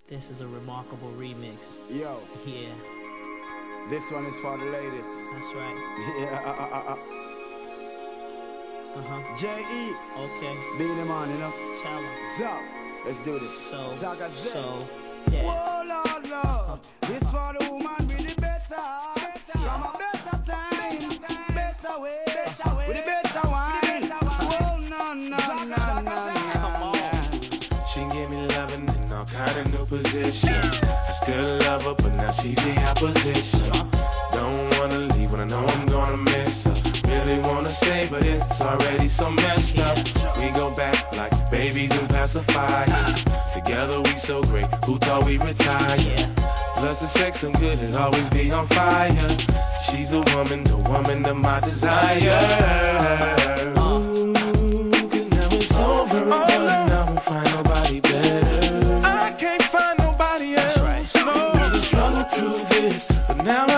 This is a remarkable remix. Yo, Yeah, this one is for the ladies. that's right. Yeah, Uh-huh. J.E. Okay. Being the man, you know. Tell 'em. Zap, let's do this. So, Zaga Z. yeah. Whoa, Lord, Lord. This for the woman with the better. From a better time, better way, with the better wine. Whoa, no, no, no, no, Come no, on. no. She give me loving in all kind of new positions. I still love her, but now she's the opposition. Don't wanna leave when I know I'm gonna miss her. Really wanna stay, but it's already so messed up. We go back like babies and pacifiers. Together we so great, who thought we retired? Plus the sex I'm good, it always be on fire. She's the woman of my desire. Ooh, 'cause now it's over, but I won't find nobody better. I can't find nobody else. That's right. No, I struggle through this, but now